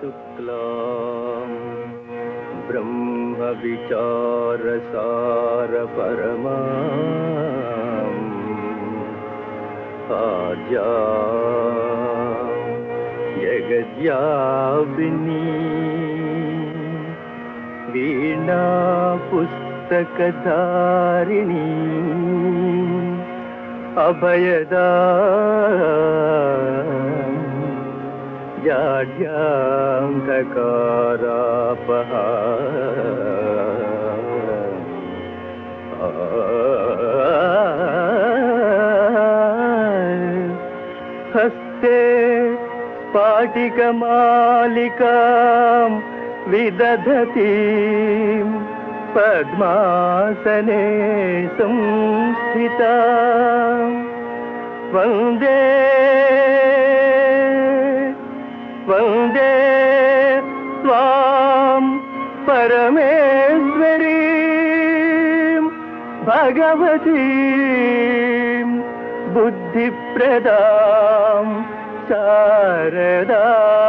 शुक्लां ब्रह्मविचारसारपरमां आद्यां जगद्व्यापिनी वीणा पुस्तकधारिणी अभयदा जाड्यान्धकारापहा हस्ते स्फाटिकमालिकां विदधतीं पद्मासने संस्थितां वन्दे वन्दे त्वां परमेश्वरीं भगवतीं बुद्धिप्रदां शारदां